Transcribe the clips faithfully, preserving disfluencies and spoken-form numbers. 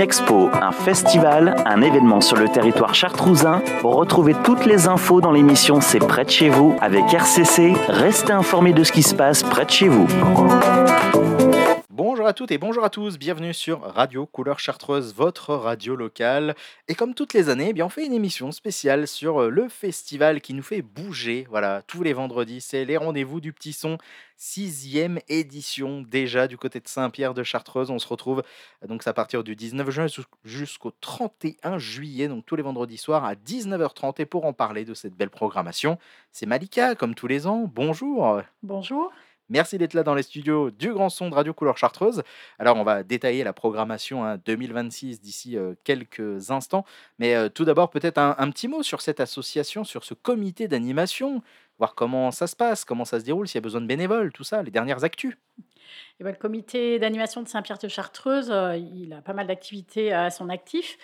expo, un festival, un événement sur le territoire chartrousin. Retrouvez toutes les infos dans l'émission C'est près de chez vous avec R C C. Restez informés de ce qui se passe près de chez vous. Bonjour à toutes et bonjour à tous, bienvenue sur Radio Couleur Chartreuse, votre radio locale. Et comme toutes les années, eh bien, on fait une émission spéciale sur le festival qui nous fait bouger. Voilà, tous les vendredis, c'est les rendez-vous du Petit Son, sixième édition déjà du côté de Saint-Pierre de Chartreuse. On se retrouve donc à partir du dix-neuf juin jusqu'au trente et un juillet, donc tous les vendredis soirs à dix-neuf heures trente. Et pour en parler de cette belle programmation, c'est Malika, comme tous les ans. Bonjour. Bonjour. Merci d'être là dans les studios du Grand Son de Radio Couleur Chartreuse. Alors, on va détailler la programmation hein, deux mille vingt-six d'ici euh, quelques instants. Mais euh, tout d'abord, peut-être un, un petit mot sur cette association, sur ce comité d'animation, voir comment ça se passe, comment ça se déroule, s'il y a besoin de bénévoles, tout ça, les dernières actus. Et ben, le comité d'animation de Saint-Pierre de Chartreuse, euh, il a pas mal d'activités à son actif.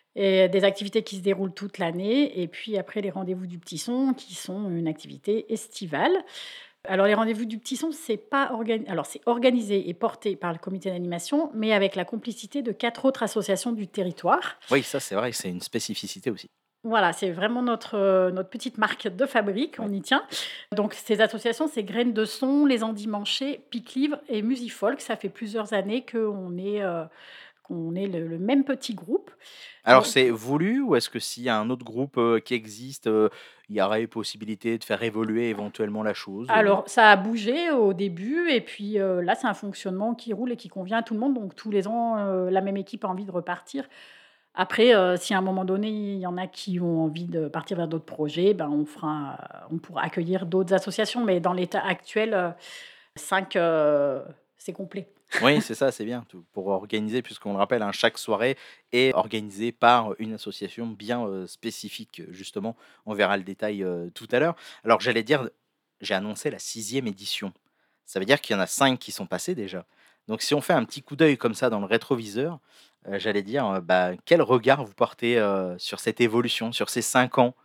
Et des activités qui se déroulent toute l'année. Et puis après, les rendez-vous du Petit Son, qui sont une activité estivale. Alors, les rendez-vous du Petit Son, c'est pas organi- Alors, c'est organisé et porté par le comité d'animation, mais avec la complicité de quatre autres associations du territoire. Oui, ça c'est vrai, c'est une spécificité aussi. Voilà, c'est vraiment notre, euh, notre petite marque de fabrique, on y tient. Donc, ces associations, c'est Graines de Son, Les Endimanchés, Pic-Livre et Musifolk. Ça fait plusieurs années qu'on est, euh, qu'on est le, le même petit groupe. Alors, Donc, c'est voulu ou est-ce que s'il y a un autre groupe euh, qui existe, euh, il y aurait possibilité de faire évoluer éventuellement la chose euh alors, ça a bougé au début, et puis euh, là, c'est un fonctionnement qui roule et qui convient à tout le monde. Donc, tous les ans, euh, la même équipe a envie de repartir. Après, euh, si à un moment donné, il y en a qui ont envie de partir vers d'autres projets, ben, on, fera, on pourra accueillir d'autres associations. Mais dans l'état actuel, euh, cinq, euh, c'est complet. Oui, c'est ça, c'est bien. tout- Pour organiser, puisqu'on le rappelle, hein, chaque soirée est organisée par une association bien euh, spécifique, justement. On verra le détail euh, tout à l'heure. Alors, j'allais dire, j'ai annoncé la sixième édition. Ça veut dire qu'il y en a cinq qui sont passés déjà. Donc, si on fait un petit coup d'œil comme ça dans le rétroviseur, euh, j'allais dire, euh, bah, quel regard vous portez euh, sur cette évolution, sur ces cinq ans?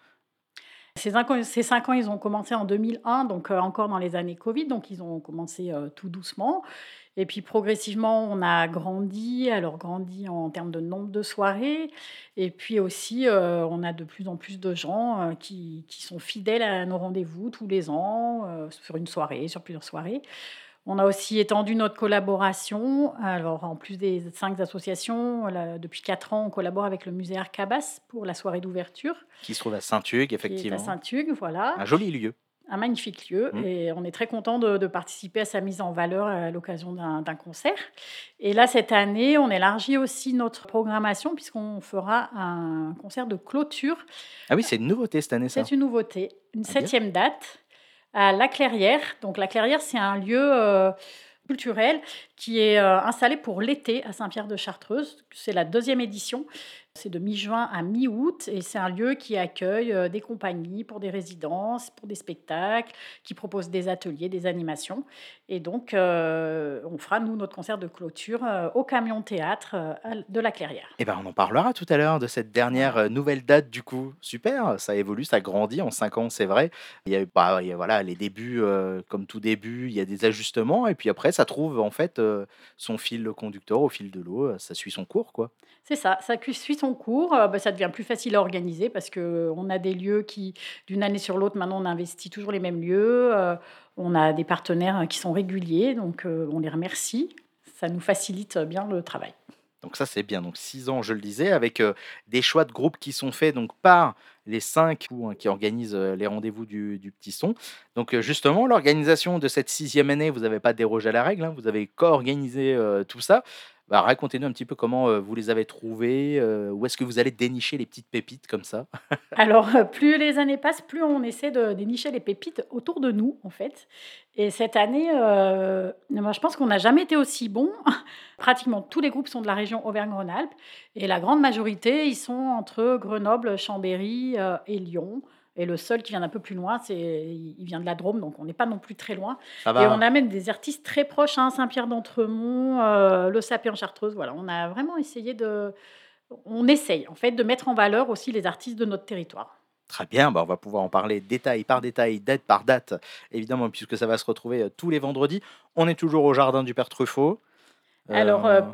Ces cinq ans, ces cinq ans, ils ont commencé en deux mille un, donc euh, encore dans les années Covid. Donc, ils ont commencé euh, tout doucement. Et puis, progressivement, on a grandi. Alors, grandi en termes de nombre de soirées. Et puis aussi, euh, on a de plus en plus de gens euh, qui, qui sont fidèles à nos rendez-vous tous les ans, euh, sur une soirée, sur plusieurs soirées. On a aussi étendu notre collaboration. Alors, en plus des cinq associations, là, depuis quatre ans, on collabore avec le musée Arcabas pour la soirée d'ouverture, Qui se trouve à Saint-Hugues, qui est à effectivement. Saint-Hugues, voilà. Un joli lieu. Un magnifique lieu, Mm. et on est très content de, de participer à sa mise en valeur à l'occasion d'un d'un concert. Et là, cette année, on élargit aussi notre programmation puisqu'on fera un concert de clôture. Ah oui, c'est une nouveauté cette année, ça. C'est une nouveauté, une Ah bien. septième date à La Clairière. Donc La Clairière, c'est un lieu euh, culturel qui est euh, installé pour l'été à Saint-Pierre de Chartreuse. C'est la deuxième édition. C'est de mi-juin à mi-août, et c'est un lieu qui accueille euh, des compagnies pour des résidences, pour des spectacles, qui propose des ateliers, des animations. Et donc, euh, on fera, nous, notre concert de clôture euh, au Camion Théâtre euh, à- de La Clairière. Eh ben, on en parlera tout à l'heure de cette dernière Voilà. euh, nouvelle date du coup. Super, ça évolue, ça grandit en cinq ans, c'est vrai. Il y a, eu- bah, il y a, voilà, les débuts, euh, comme tout début, il y a des ajustements et puis après, ça trouve en fait euh, son fil conducteur au fil de l'eau. euh, Ça suit son cours, quoi. C'est ça, ça cu- suit son cours, euh, bah, ça devient plus facile à organiser parce qu'on a des lieux qui, d'une année sur l'autre, maintenant on investit toujours les mêmes lieux, euh, on a des partenaires euh, qui sont réguliers, donc euh, on les remercie, ça nous facilite euh, bien le travail. Donc ça, c'est bien. Donc six ans, je le disais, avec euh, des choix de groupes qui sont faits donc par les cinq ou, hein, qui organisent euh, les rendez-vous du, du Petit Son. Donc euh, justement, l'organisation de cette sixième année, vous n'avez pas dérogé à la règle, hein, vous avez co-organisé euh, tout ça. Bah, racontez-nous un petit peu comment euh, vous les avez trouvés, euh, où est-ce que vous allez dénicher les petites pépites comme ça. Alors, euh, plus les années passent, plus on essaie de dénicher les pépites autour de nous, en fait. Et cette année, euh, moi, je pense qu'on n'a jamais été aussi bon. Pratiquement tous les groupes sont de la région Auvergne-Rhône-Alpes, et la grande majorité, ils sont entre Grenoble, Chambéry euh, et Lyon. Et le seul qui vient d'un peu plus loin, c'est, il vient de la Drôme, donc on n'est pas non plus très loin. Ça Et on va. amène des artistes très proches, hein, Saint-Pierre-d'Entremont, euh, Le Sapé en Chartreuse. Voilà, on a vraiment essayé de, on essaye en fait de mettre en valeur aussi les artistes de notre territoire. Très bien, bah, on va pouvoir en parler détail par détail, date par date, évidemment, puisque ça va se retrouver euh, tous les vendredis. On est toujours au jardin du Père Truffaut. Alors, euh, Euh,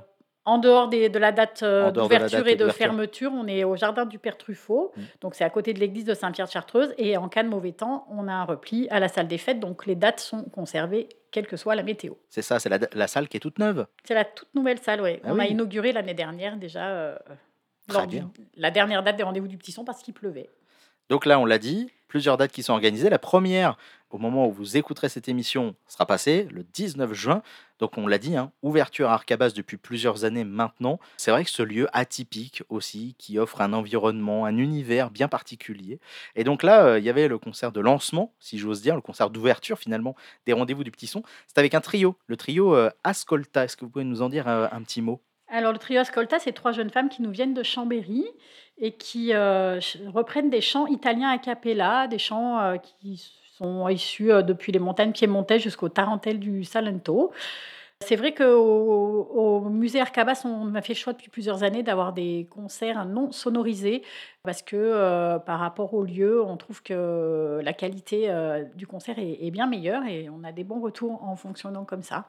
En dehors des de la date, heu, En dehors de la d'ouverture date et de d'ouverture. fermeture, on est au jardin du Père Truffaut, Mmh. donc c'est à côté de l'église de Saint-Pierre-de-Chartreuse et en cas de mauvais temps, on a un repli à la salle des fêtes, donc les dates sont conservées quelle que soit la météo. C'est ça, c'est la da la salle qui est toute neuve? C'est la toute nouvelle salle, ouais. Ah On a oui. inauguré l'année dernière déjà, heu, Très lors du bien. la dernière date des Rendez-vous du Petit Son parce qu'il pleuvait. Donc là, on l'a dit, plusieurs dates qui sont organisées. La première, au moment où vous écouterez cette émission, sera passée le dix-neuf juin. Donc on l'a dit, hein, ouverture à Arcabas depuis plusieurs années maintenant. C'est vrai que ce lieu atypique aussi, qui offre un environnement, un univers bien particulier. Et donc là, euh, il y avait le concert de lancement, si j'ose dire, le concert d'ouverture finalement des Rendez-vous du Petit Son. C'est avec un trio, le trio euh, Ascolta. Est-ce que vous pouvez nous en dire euh, un petit mot? Alors le trio Ascolta, c'est trois jeunes femmes qui nous viennent de Chambéry et qui, heu, ch reprennent des chants italiens a cappella, des chants, heu, qui sont issus, heu, depuis les montagnes piémontaises jusqu'aux tarentelles du Salento. C'est vrai qu'au au musée Arcabas, on a fait le choix depuis plusieurs années d'avoir des concerts non sonorisés parce que, heu, par rapport au lieu, on trouve que la qualité, heu, du concert est est bien meilleure et on a des bons retours en fonctionnant comme ça.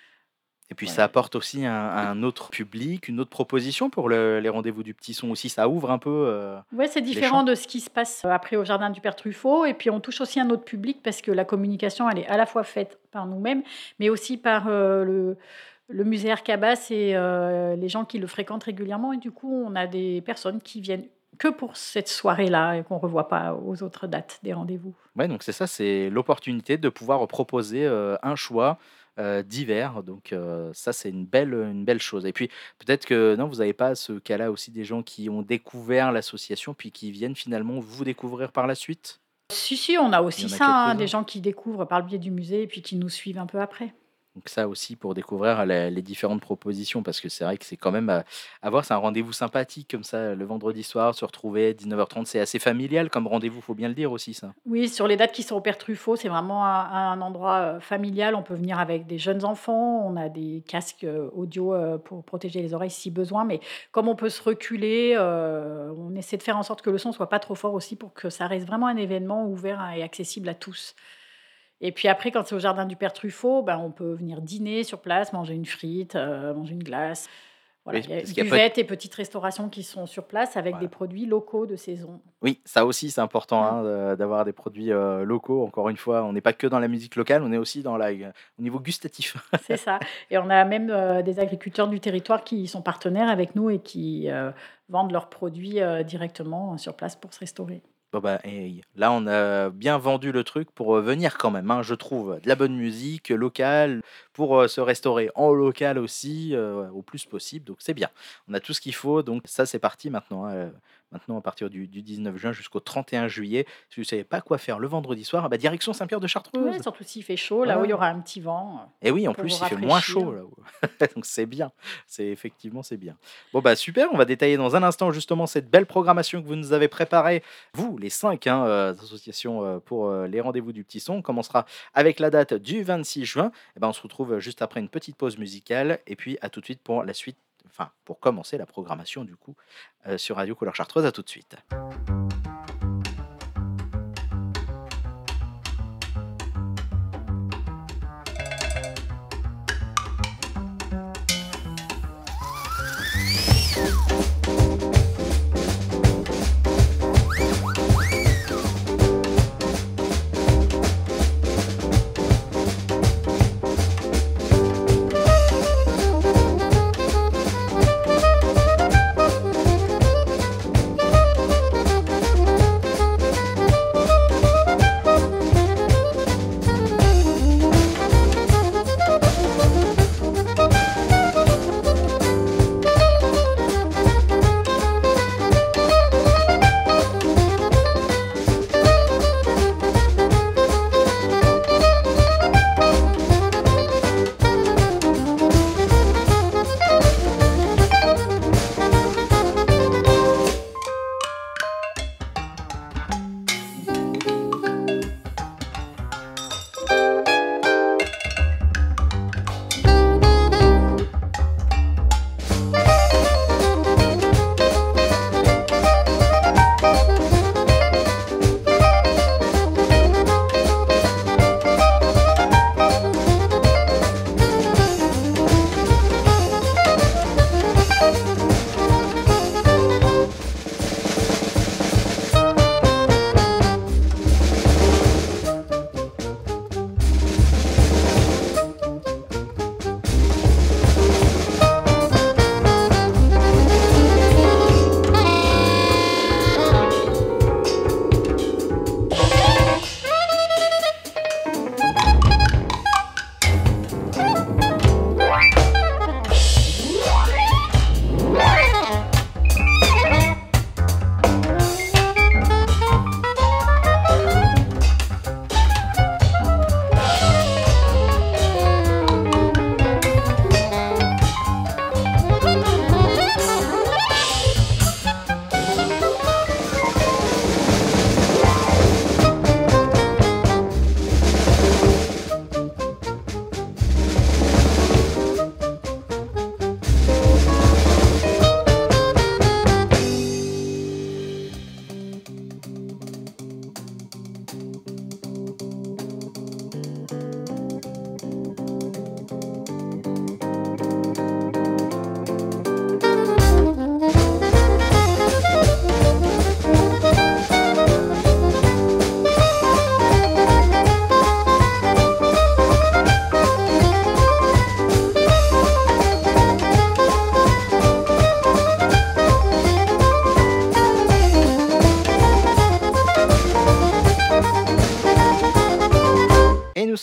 Et puis ça Voilà. apporte aussi un, un autre public, une autre proposition pour le- les Rendez-vous du Petit Son aussi. Ça ouvre un peu euh, Ouais, c'est les différent champs. de ce qui se passe, heu, après au jardin du Père Truffaut et puis on touche aussi un autre public parce que la communication, elle est à la fois faite par nous-mêmes, mais aussi par, heu, le le musée Arcabas et heu, les gens qui le fréquentent régulièrement et du coup, on a des personnes qui viennent que pour cette soirée-là et qu'on ne revoit pas aux autres dates des rendez-vous. Ouais, donc c'est ça, c'est l'opportunité de pouvoir proposer euh, un choix euh, divers. Donc euh, ça, c'est une belle, une belle chose. Et puis peut-être que non, vous n'avez pas ce cas-là aussi des gens qui ont découvert l'association puis qui viennent finalement vous découvrir par la suite. Si, si, on a Il y aussi en a ça, hein, des quelques-uns. gens qui découvrent par le biais du musée et puis qui nous suivent un peu après. Donc ça aussi pour découvrir la- les différentes propositions, parce que c'est vrai que c'est quand même à, à voir, c'est un rendez-vous sympathique comme ça, le vendredi soir, se retrouver dix-neuf heures trente, c'est assez familial comme rendez-vous, faut bien le dire aussi ça. Oui, sur les dates qui sont au Père Truffaut, c'est vraiment un un endroit, heu, familial. On peut venir avec des jeunes enfants, on a des casques, heu, audio, heu, pour protéger les oreilles si besoin, mais comme on peut se reculer, heu, on essaie de faire en sorte que le son soit pas trop fort aussi pour que ça reste vraiment un événement ouvert et accessible à tous. Et puis après, quand c'est au jardin du Père Truffaut, ben, on peut venir dîner sur place, manger une frite, heu, manger une glace. Voilà, Oui, il y a parce qu'il y a pas buvette et petites restaurations qui sont sur place avec des voilà. produits locaux de saison. Oui, ça aussi c'est important Mmh. hein, de- d'avoir des produits euh, locaux. Encore une fois, on n'est pas que dans la musique locale, on est aussi dans la, au niveau gustatif. C'est ça et on a même, heu, des agriculteurs du territoire qui sont partenaires avec nous et qui, heu, vendent leurs produits, heu, directement, heu, sur place pour se restaurer. Bon bah, hey, là, on a bien vendu le truc pour euh, venir quand même, hein, je trouve. De la bonne musique locale, pour euh, se restaurer en local aussi, euh, au plus possible. Donc c'est bien. On a tout ce qu'il faut. Donc ça, c'est parti maintenant, hein, euh, maintenant, à partir du, du dix-neuf juin jusqu'au trente et un juillet. Si vous ne savez pas quoi faire le vendredi soir, bah, direction Saint-Pierre de Ouais, Chartreuse. surtout s'il fait chaud, là où il y Voilà. aura un petit vent, heu, Et oui, en pour vous plus, il fait moins rafraîchir. chaud là-haut. Donc c'est bien. C'est effectivement, c'est bien. Bon bah super, on va détailler dans un instant justement cette belle programmation que vous nous avez préparée, vous, les cinq hein, euh, associations euh, pour euh, les Rendez-vous du Petit Son. On commencera avec la date du vingt-six juin. Et ben, on se retrouve juste après une petite pause musicale et puis à tout de suite pour la suite, enfin pour commencer la programmation du coup euh, sur Radio Couleur Chartreuse. À tout de suite.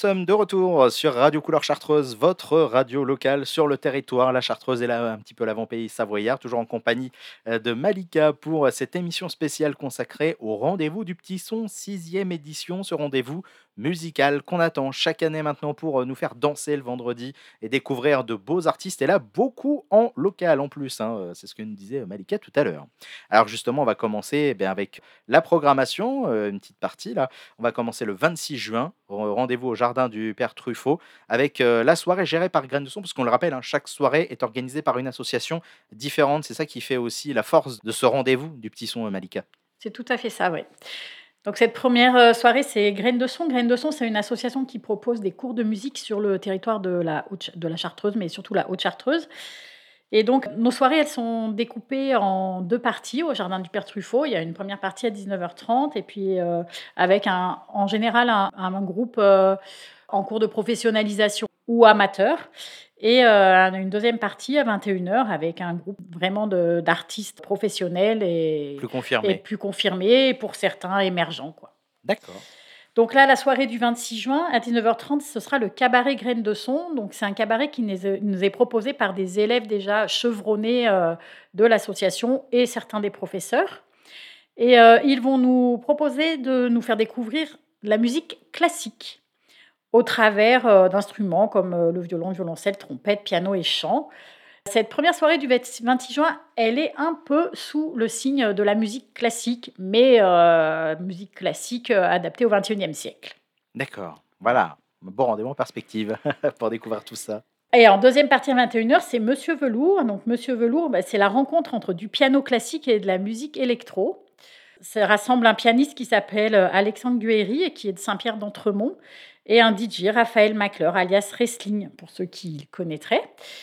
sommes de retour sur Radio Couleur Chartreuse, votre radio locale sur le territoire. La Chartreuse est là un petit peu l'avant-pays savoyard, toujours en compagnie euh, de Malika pour cette émission spéciale consacrée au rendez-vous du petit son, sixième édition, ce rendez-vous musical qu'on attend chaque année maintenant pour euh, nous faire danser le vendredi et découvrir de beaux artistes. Et là, beaucoup en local en plus, hein, euh, c'est ce que nous disait Malika tout à l'heure. Alors justement, on va commencer eh bien, avec la programmation, euh, une petite partie là. On va commencer le vingt-six juin, au rendez-vous au jardin du Père Truffaut, avec euh, la soirée gérée par Graines de Son, parce qu'on le rappelle, hein, chaque soirée est organisée par une association différente. C'est ça qui fait aussi la force de ce rendez-vous du petit son, euh, Malika. C'est tout à fait ça, oui. Donc cette première euh, soirée, c'est Graines de Son. Graines de Son, c'est une association qui propose des cours de musique sur le territoire de la, Haute- de la Chartreuse, mais surtout la Haute-Chartreuse. Et donc, nos soirées, elles sont découpées en deux parties au Jardin du Père Truffaut. Il y a une première partie à dix-neuf heures trente et puis euh, avec un, en général un, un groupe euh, en cours de professionnalisation ou amateur. Et euh, une deuxième partie à vingt et une heures avec un groupe vraiment de- d'artistes professionnels et, Plus et confirmé. plus confirmés, et pour certains émergents, quoi. D'accord. Donc là, la soirée du vingt-six juin à dix-neuf heures trente, ce sera le cabaret Graines de Son. Donc c'est un cabaret qui nous est, nous est proposé par des élèves déjà chevronnés euh, de l'association et certains des professeurs. Et euh, ils vont nous proposer de nous faire découvrir la musique classique au travers euh, d'instruments comme euh, le violon, le violoncelle, trompette, piano et chant. Cette première soirée du vingt-six juin, elle est un peu sous le signe de la musique classique, mais euh, musique classique euh, adaptée au vingt et unième siècle. D'accord. Voilà. Bon rendez-vous en perspective pour découvrir tout ça. Et en deuxième partie à vingt et une heures, c'est Monsieur Velours. Donc Monsieur Velours, bah, c'est la rencontre entre du piano classique et de la musique électro. Ça rassemble un pianiste qui s'appelle euh, Alexandre Guéry et qui est de Saint-Pierre d'Entremont, et un D J, Raphaël Macleur, alias Wrestling, pour ceux qui le connaîtraient.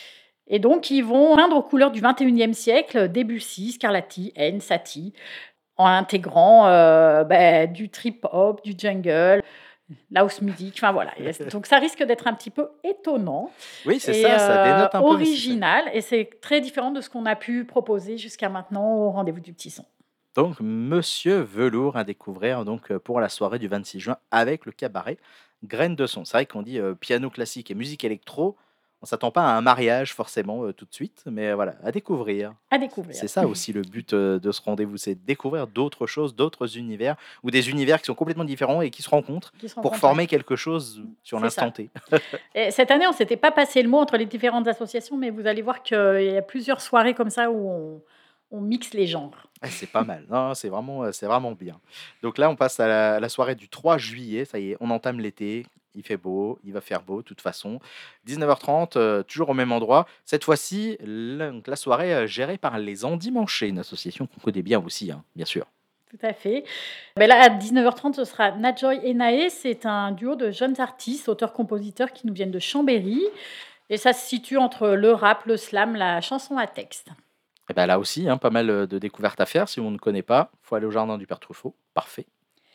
Et donc, ils vont peindre aux couleurs du vingt et unième siècle Debussy, Scarlatti, Hennes, Satie, en intégrant euh, bah, du trip-hop, du jungle, la house music, enfin voilà. Et donc, ça risque d'être un petit peu étonnant Oui, c'est et ça, ça dénote un euh, peu. mais c'est- original. Et c'est très différent de ce qu'on a pu proposer jusqu'à maintenant au rendez-vous du petit son. Donc, Monsieur Velours à découvrir donc, euh, pour la soirée du vingt-six juin avec le cabaret Graines de Son. C'est vrai qu'on dit euh, piano classique et musique électro. On s'attend pas à un mariage forcément euh, tout de suite, mais euh, voilà, à découvrir. À découvrir. C'est ça aussi le but euh, de ce rendez-vous, c'est de découvrir d'autres choses, d'autres univers, ou des univers qui sont complètement différents et qui se rencontrent Qui se pour rencontrent. former quelque chose sur C'est l'instant ça. T. Et cette année, on ne s'était pas passé le mot entre les différentes associations, mais vous allez voir qu'il y a plusieurs soirées comme ça où on, on mixe les genres. Ah, c'est pas mal, non, c'est vraiment, euh, c'est vraiment bien. Donc là, on passe à la, la soirée du trois juillet, ça y est, on entame l'été, il fait beau, il va faire beau de toute façon. dix-neuf heures trente, euh, toujours au même endroit. Cette fois-ci, la, donc la soirée euh, gérée par les Endimanchés, une association qu'on connaît bien aussi, hein, bien sûr. Tout à fait. Ben là, à dix-neuf heures trente, ce sera Nadjoy et Naé. C'est un duo de jeunes artistes, auteurs-compositeurs qui nous viennent de Chambéry. Et ça se situe entre le rap, le slam, la chanson à texte. Et ben là aussi, hein, pas mal euh, de découvertes à faire. Si on ne connaît pas, faut aller au jardin du Père Truffaut. Parfait.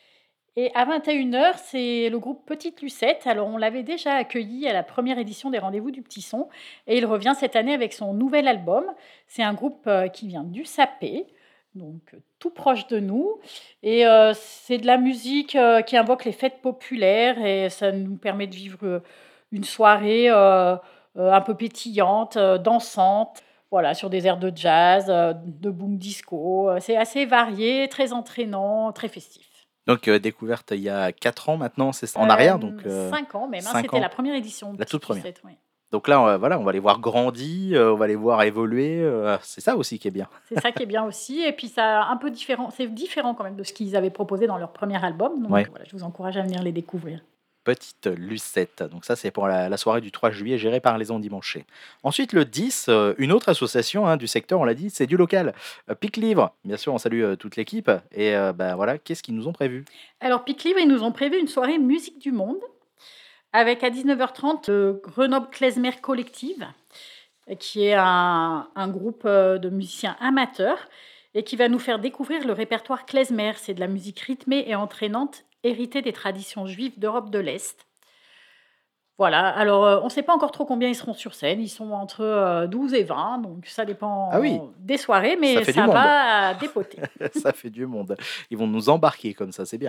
Et à vingt et une heures, c'est le groupe Petite Lucette. Alors, on l'avait déjà accueilli à la première édition des Rendez-vous du Petit Son. Et il revient cette année avec son nouvel album. C'est un groupe euh, qui vient du Sapé, donc euh, tout proche de nous. Et euh, c'est de la musique euh, qui invoque les fêtes populaires. Et ça nous permet de vivre euh, une soirée euh, euh, un peu pétillante, euh, dansante. Voilà, sur des airs de jazz, euh, de boom disco. Euh, C'est assez varié, très entraînant, très festif. Donc, euh, découverte il y a quatre ans maintenant, c'est ça, en arrière. Donc, euh, cinq ans même, hein, cinq c'était ans. la première édition. de La toute Petite première. Lucette, oui. donc là, on va, voilà, on va les voir grandir, euh, on va les voir évoluer. euh, c'est ça aussi qui est bien. C'est ça qui est bien aussi. Et puis, ça a un peu différent, c'est différent quand même de ce qu'ils avaient proposé dans leur premier album. Donc, Ouais. voilà, je vous encourage à venir les découvrir. Petite Lucette. Donc ça, c'est pour la, la soirée du trois juillet gérée par les Endimanchés. Ensuite, le dix, euh, une autre association hein, du secteur, on l'a dit, c'est du local. Euh, Pic Livre, bien sûr, on salue euh, toute l'équipe. Et euh, ben voilà, qu'est-ce qu'ils nous ont prévu? Alors, Pic Livre, ils nous ont prévu une soirée musique du monde avec à dix-neuf heures trente le Grenoble Klezmer Collective, qui est un, un groupe euh, de musiciens amateurs et qui va nous faire découvrir le répertoire klezmer. C'est de la musique rythmée et entraînante, héritée des traditions juives d'Europe de l'Est. Voilà, alors euh, on ne sait pas encore trop combien ils seront sur scène. Ils sont entre euh, douze et vingt, donc ça dépend Ah oui. des soirées, mais Ça fait ça, du monde. va dépoter. Ça fait du monde. Ils vont nous embarquer comme ça, c'est bien.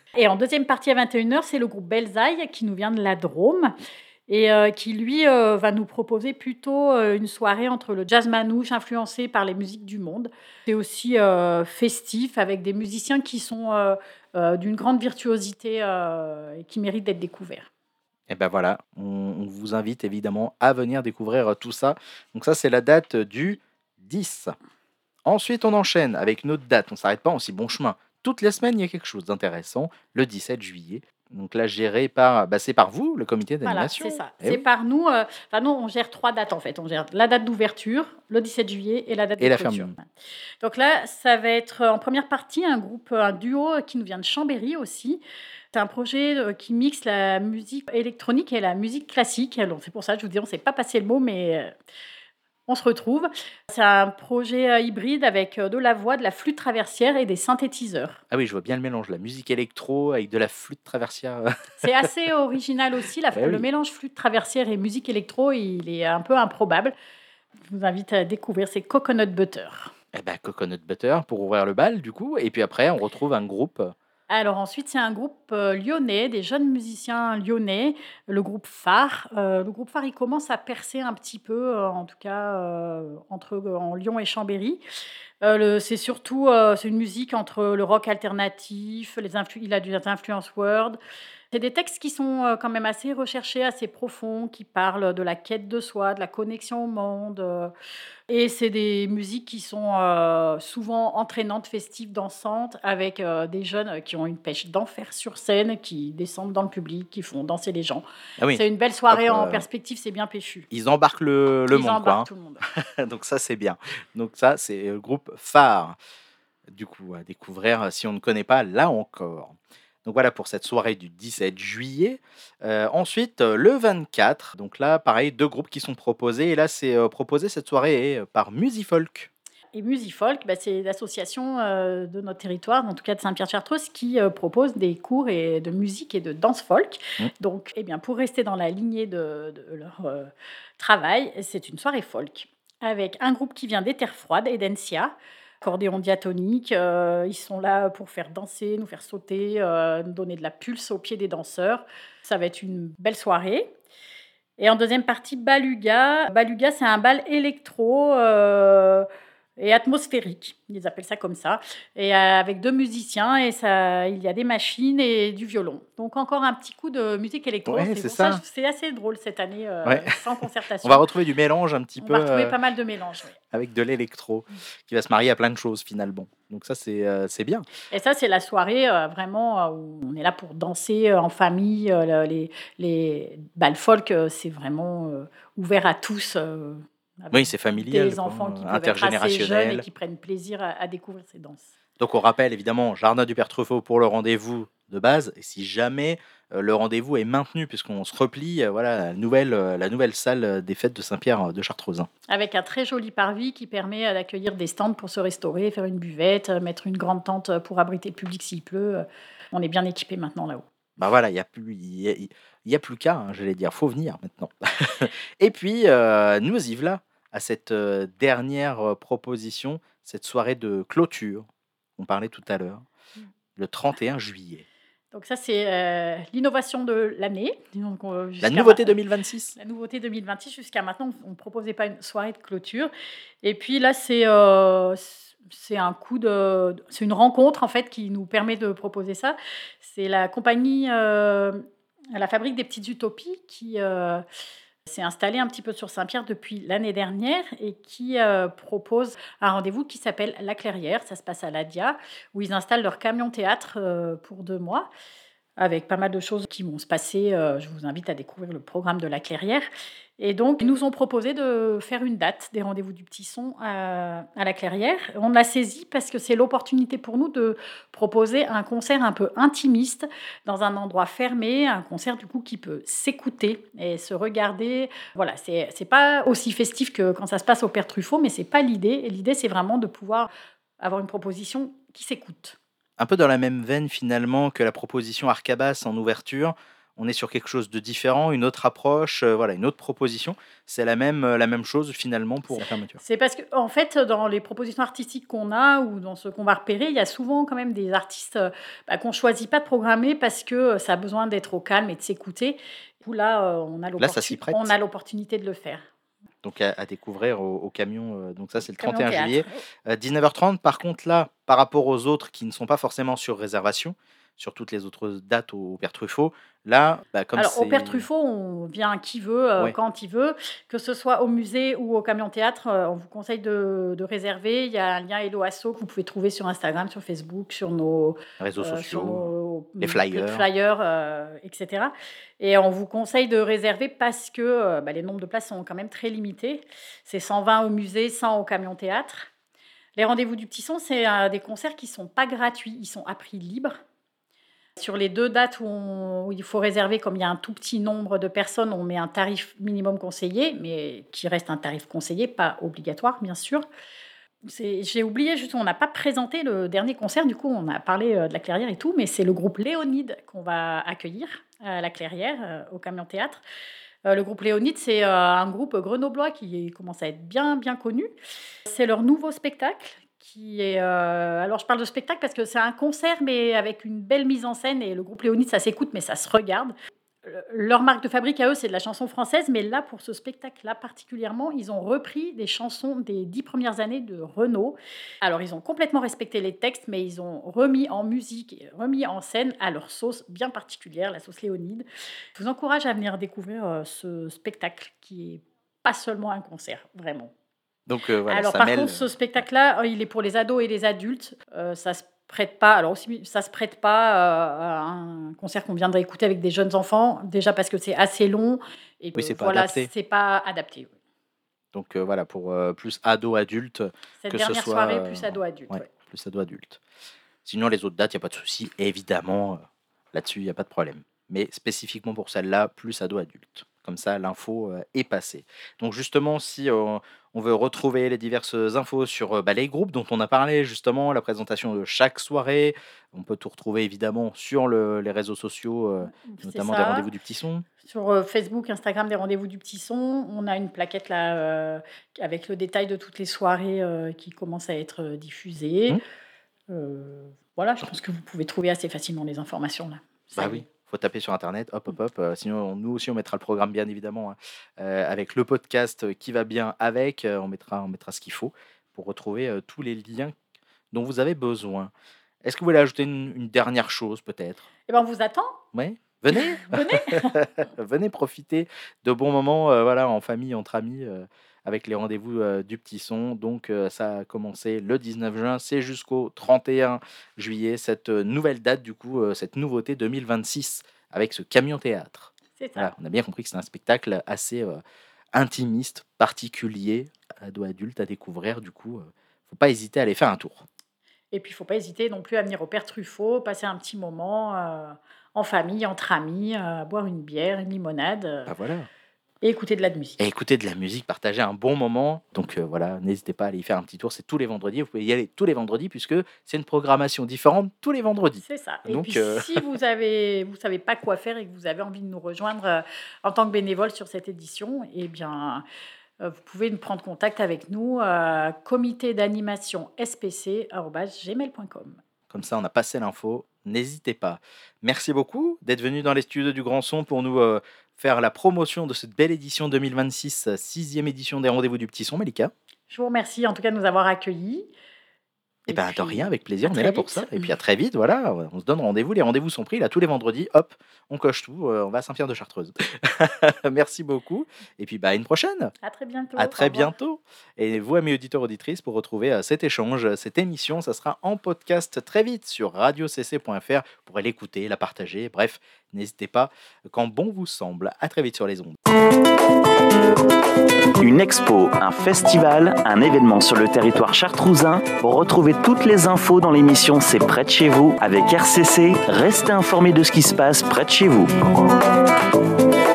Et en deuxième partie à vingt et une heures, c'est le groupe Belzaï qui nous vient de la Drôme et euh, qui, lui, euh, va nous proposer plutôt euh, une soirée entre le jazz manouche influencé par les musiques du monde. C'est aussi euh, festif avec des musiciens qui sont euh, euh, d'une grande virtuosité euh, et qui méritent d'être découverts. Et ben voilà, on, on vous invite évidemment à venir découvrir euh, tout ça. Donc ça, c'est la date du dix. Ensuite, on enchaîne avec une autre date. On ne s'arrête pas, on s'y bon chemin. Toutes les semaines, il y a quelque chose d'intéressant. Le dix-sept juillet. Donc là, géré par, bah, c'est par vous, le comité Voilà, d'animation. c'est ça. Eh C'est oui. par nous. euh, Enfin, nous, on gère trois dates en fait. On gère la date d'ouverture, le dix-sept juillet et la date Et de la clôture. ferme. Donc là, ça va être euh, en première partie un groupe, un duo euh, qui nous vient de Chambéry aussi. C'est un projet euh, qui mixe la musique électronique et la musique classique. Alors, c'est pour ça que je vous dis, on ne sait pas passer le mot, mais euh, on se retrouve. C'est un projet euh, hybride avec euh, de la voix, de la flûte traversière et des synthétiseurs. Ah oui, je vois bien le mélange, la musique électro avec de la flûte traversière. C'est assez original aussi. La- Eh le oui. mélange flûte traversière et musique électro, il est un peu improbable. Je vous invite à découvrir, c'est Coconut Butter. Eh ben, Coconut Butter pour ouvrir le bal, du coup. Et puis après, on retrouve un groupe. Alors ensuite, c'est un groupe euh, lyonnais, des jeunes musiciens lyonnais, le groupe Phare. Euh, le groupe Phare, il commence à percer un petit peu, euh, en tout cas euh, entre en Lyon et Chambéry. Euh, le- c'est surtout euh, c'est une musique entre le rock alternatif, les influ- il a des influences world. C'est des textes qui sont euh, quand même assez recherchés, assez profonds, qui parlent de la quête de soi, de la connexion au monde. euh, et c'est des musiques qui sont euh, souvent entraînantes, festives, dansantes, avec euh, des jeunes qui ont une pêche d'enfer sur scène, qui descendent dans le public, qui font danser les gens. Ah oui, C'est une belle soirée hop, en euh, perspective, c'est bien péchu. ils embarquent le, le Ils monde, embarquent quoi. tout le monde. Hein. Donc ça, c'est bien. Donc ça, c'est le groupe phare. Du coup, à découvrir euh, si on ne connaît pas, là encore. Donc voilà pour cette soirée du dix-sept juillet. Euh, ensuite, euh, le vingt-quatre. Donc là, pareil, deux groupes qui sont proposés. Et là, c'est euh, proposé cette soirée est, euh, par Musifolk. Et Musifolk, bah, c'est l'association euh, de notre territoire, en tout cas de Saint-Pierre-Chartreuse, qui euh, propose des cours et de musique et de danse folk. Mm. Donc, eh bien, pour rester dans la lignée de, de leur euh, travail, c'est une soirée folk avec un groupe qui vient des Terres Froides et d'Encia, accordéon diatonique. Euh, ils sont là pour faire danser, nous faire sauter, euh, nous donner de la pulse aux pieds des danseurs. Ça va être une belle soirée. Et en deuxième partie, Baluga. Baluga, c'est un bal électro euh, et atmosphérique. Ils appellent ça comme ça. Et euh, avec deux musiciens, et ça, il y a des machines et du violon. Donc encore un petit coup de musique électro. Ouais, c'est c'est pour ça. ça. que c'est assez drôle cette année, euh, Ouais. sans On concertation. va retrouver du mélange un petit On peu va retrouver euh, pas mal de mélanges. oui. avec de l'électro qui va se marier à plein de choses finalement. Donc ça, c'est euh, c'est bien. Et ça, c'est la soirée euh, vraiment euh, où on est là pour danser euh, en famille. euh, le- les, les bals folk, euh, c'est vraiment euh, ouvert à tous. euh, avec Oui, c'est familial, des quoi, enfants qui peuvent être assez jeunes et intergénérationnel. qui prennent plaisir à, à découvrir ces danses. Donc on rappelle évidemment Jardin du Père Truffaut pour le rendez-vous de base. Et si jamais euh, le rendez-vous est maintenu, puisqu'on se replie, euh, voilà, la nouvelle, euh, la nouvelle salle euh, des fêtes de Saint-Pierre euh, de Chartreuse. hein. Avec un très joli parvis qui permet euh, d'accueillir des stands pour se restaurer, faire une buvette, euh, mettre une grande tente euh, pour abriter le public s'il pleut. Euh, On est bien équipé maintenant là-haut. Bah voilà, il n'y a plus, il y a, il y a plus qu'à, hein, j'allais dire, faut venir maintenant. Et puis euh, nous y voilà à cette euh, dernière euh, proposition, cette soirée de clôture. On parlait tout à l'heure, Mm. le trente et un juillet. Donc ça, c'est euh, l'innovation de l'année. Donc, euh, La jusqu'à nouveauté ma- deux mille vingt-six. La nouveauté deux mille vingt-six, jusqu'à maintenant, on ne proposait pas une soirée de clôture. Et puis là, c'est euh, c'est un coup de... C'est une rencontre, en fait, qui nous permet de proposer ça. C'est la compagnie, euh, la Fabrique des Petites Utopies, qui euh, s'est installée un petit peu sur Saint-Pierre depuis l'année dernière et qui euh, propose un rendez-vous qui s'appelle La Clairière. Ça se passe à l'Adia, où ils installent leur camion théâtre euh, pour deux mois avec pas mal de choses qui vont se passer. Euh, je vous invite à découvrir le programme de La Clairière. Et donc, ils nous ont proposé de faire une date des rendez-vous du Petit Son à, à La Clairière. On l'a saisi parce que c'est l'opportunité pour nous de proposer un concert un peu intimiste dans un endroit fermé, un concert du coup qui peut s'écouter et se regarder. Voilà, c'est c'est pas aussi festif que quand ça se passe au Père Truffaut, mais c'est pas l'idée. Et l'idée, c'est vraiment de pouvoir avoir une proposition qui s'écoute. Un peu dans la même veine finalement que la proposition Arcabas en ouverture. on est sur quelque chose de différent, une autre approche, euh, voilà, une autre proposition. C'est la même, euh, la même chose finalement pour la fermeture. C'est parce que, en fait, dans les propositions artistiques qu'on a ou dans ce qu'on va repérer, il y a souvent quand même des artistes euh, bah, qu'on choisit pas de programmer parce que euh, ça a besoin d'être au calme et de s'écouter. Du coup, là, euh, on a Là, ça s'y l'opportun- prête. on a l'opportunité de le faire. Donc à, à découvrir au, au camion. euh, donc ça, c'est le Camion trente et un théâtre. juillet, euh, dix-neuf heures trente. Par contre, là, par rapport aux autres qui ne sont pas forcément sur réservation, sur toutes les autres dates au, au Père Truffaut, là, bah, comme Alors, au c'est... Père Truffaut, on vient qui veut, euh, Ouais, quand il veut, que ce soit au musée ou au camion théâtre. Euh, on vous conseille de, de réserver. Il y a un lien Hello Asso que vous pouvez trouver sur Instagram, sur Facebook, sur nos, réseaux euh, sur sociaux, nos les mm, flyers. flyers, euh, et cetera. Et on vous conseille de réserver parce que euh, bah, les nombres de places sont quand même très limités. C'est cent vingt au musée, cent au camion théâtre. Les rendez-vous du Petit Son, c'est euh, des concerts qui ne sont pas gratuits. Ils sont à prix libre. Sur les deux dates où, on- où il faut réserver, comme il y a un tout petit nombre de personnes, on met un tarif minimum conseillé, mais qui reste un tarif conseillé, pas obligatoire, bien sûr. C'est- J'ai oublié, juste, on n'a pas présenté le dernier concert, du coup, on a parlé euh, de la Clairière et tout, mais c'est le groupe Léonide qu'on va accueillir à la Clairière, euh, au Camion Théâtre. Euh, le groupe Léonide, c'est euh, un groupe grenoblois qui commence à être bien, bien connu. C'est leur nouveau spectacle qui est... euh, alors, je parle de spectacle parce que c'est un concert, mais avec une belle mise en scène. Et le groupe Léonide, ça s'écoute, mais ça se regarde. Euh, Leur marque de fabrique à eux, c'est de la chanson française. Mais là, pour ce spectacle-là particulièrement, ils ont repris des chansons des dix premières années de Renaud. Alors, ils ont complètement respecté les textes, mais ils ont remis en musique et remis en scène à leur sauce bien particulière, la sauce Léonide. Je vous encourage à venir découvrir euh, ce spectacle qui est pas seulement un concert, vraiment. Donc euh, voilà, Alors, ça par mêle. contre, ce spectacle-là, euh, il est pour les ados et les adultes. Euh, ça se prête pas. Alors aussi, ça se prête pas euh, à un concert qu'on viendrait écouter avec des jeunes enfants. Déjà parce que c'est assez long et Oui, que c'est pas voilà, adapté. c'est pas adapté. Donc euh, voilà, pour euh, plus ado-adulte, Cette que ce dernière soit... soirée, euh, plus ado-adulte. ouais, Ouais. plus ado-adulte. Sinon, les autres dates, il n'y a pas de souci. Évidemment, euh, là-dessus, il n'y a pas de problème. Mais spécifiquement pour celle-là, plus ado-adulte. Comme ça, l'info euh, est passée. Donc justement, si euh, on veut retrouver les diverses infos sur euh, bah, les groupes dont on a parlé, justement, la présentation de chaque soirée, on peut tout retrouver évidemment sur le- les réseaux sociaux, euh, C'est notamment des ça. rendez-vous du Petit Son. Sur euh, Facebook, Instagram, des rendez-vous du Petit Son, on a une plaquette là euh, avec le détail de toutes les soirées euh, qui commencent à être euh, diffusées. Mmh. Euh, voilà, je pense que vous pouvez trouver assez facilement les informations là. Ça Bah y oui, est. faut taper sur internet, hop hop hop. euh, sinon, on- nous aussi, on mettra le programme bien évidemment, hein, euh, avec le podcast euh, qui va bien avec. euh, on mettra, on mettra ce qu'il faut pour retrouver euh, tous les liens dont vous avez besoin. Est-ce que vous voulez ajouter une, une dernière chose peut-être? Eh ben, on vous attend. Ouais, venez, Venez. venez profiter de bons moments, euh, voilà, en famille, entre amis, euh, avec les rendez-vous euh, du Petit Son. Donc, euh, ça a commencé le dix-neuf juin, c'est jusqu'au trente et un juillet, cette euh, nouvelle date, du coup, euh, cette nouveauté deux mille vingt-six avec ce camion théâtre. C'est ça. Voilà, on a bien compris que c'est un spectacle assez euh, intimiste, particulier, ado-adulte à découvrir. Du coup, euh, faut pas hésiter à aller faire un tour. Et puis, il ne faut pas hésiter non plus à venir au Père Truffaut, passer un petit moment euh, en famille, entre amis, euh, boire une bière, une limonade euh, Bah voilà. et écouter de la musique. Et écouter de la musique, partager un bon moment. Donc euh, voilà, n'hésitez pas à aller y faire un petit tour. C'est tous les vendredis. Vous pouvez y aller tous les vendredis puisque c'est une programmation différente tous les vendredis. C'est ça. Et Donc, puis, euh, si vous avez, vous savez pas quoi faire et que vous avez envie de nous rejoindre euh, en tant que bénévole sur cette édition, eh bien, euh, vous pouvez nous prendre contact avec nous à comité d'animation s p c arobase gmail point com. Comme ça, on a passé l'info. N'hésitez pas. Merci beaucoup d'être venu dans les studios du Grand Son pour nous euh, faire la promotion de cette belle édition deux mille vingt-six, euh, sixième édition des Rendez-vous du Petit Son, Malika. Je vous remercie en tout cas de nous avoir accueillis. Et bien, de puis, rien, avec plaisir, à on est très là pour vite. ça. Et puis à très vite, voilà, on se donne rendez-vous. Les rendez-vous sont pris, là, tous les vendredis, hop, on coche tout, euh, on va à Saint-Pierre-de-Chartreuse. Merci beaucoup. Et puis, bah, à une prochaine. À très bientôt. À Au très revoir. bientôt. Et vous, amis auditeurs, auditrices, pour retrouver euh, cet échange, cette émission, ça sera en podcast très vite sur radio c c point f r. Vous pourrez l'écouter, la partager. Bref, n'hésitez pas quand bon vous semble. À très vite sur les ondes. Une expo, un festival, un événement sur le territoire chartrousin. Retrouvez toutes les infos dans l'émission C'est près de chez vous avec R C C. Restez informés de ce qui se passe près de chez vous.